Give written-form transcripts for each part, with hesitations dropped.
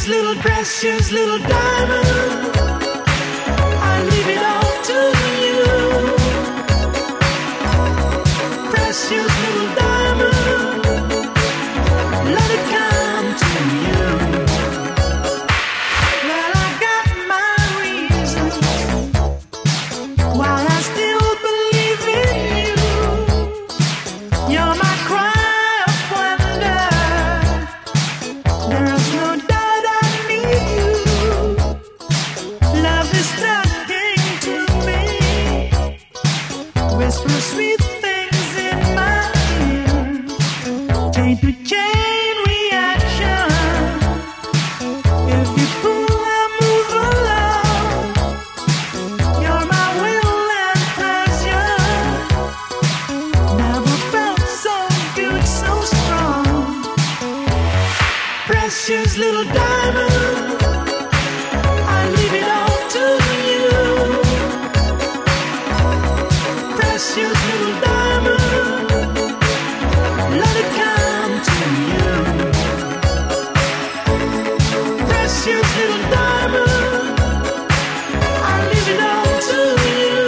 precious little diamond. I leave it all to you. Precious little diamond. Let it come to you. Well, I got my reasons why I still believe in you. You're my cry of wonder. There's no doubt I need you. Love is talking to me. Whisper sweet things in my ear. Chain to chain reaction. If you pull, I move along. You're my will and pleasure. Never felt so good, so strong. Precious little diamond. I leave it all to you. Precious little diamond. Let it come to you. Precious little diamond. I leave it all to you.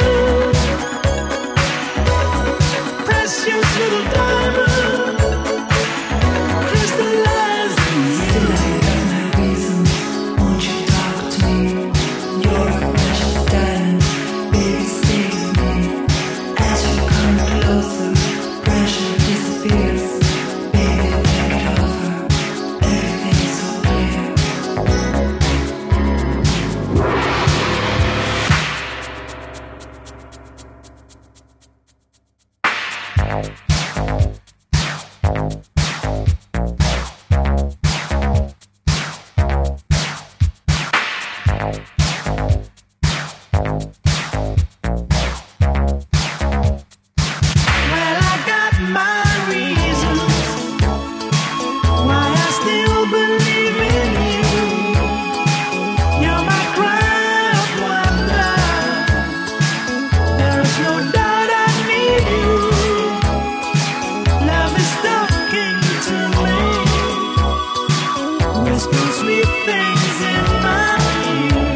Precious little diamond. Crystallized in you. Still I got my reasons. Won't you talk to me? You're a precious diamond. Baby, stay with me. As you come closer, pressure disappears. Baby, take it over. Everything's so clear. Well, I got my reasons why I still believe in you. You're my cry of wonder. There is no doubt I need you. Love is talking to me. Whisper sweet things in my ear.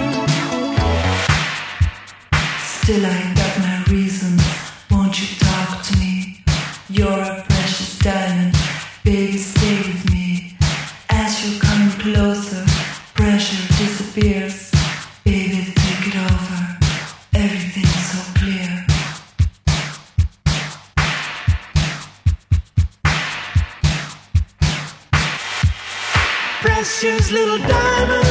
Still I got my reasons. Won't you talk to me? You're a precious diamond. Baby, stay with me. As you come closer, pressure disappears. Baby, take it over. Everything's so clear. Precious little diamond.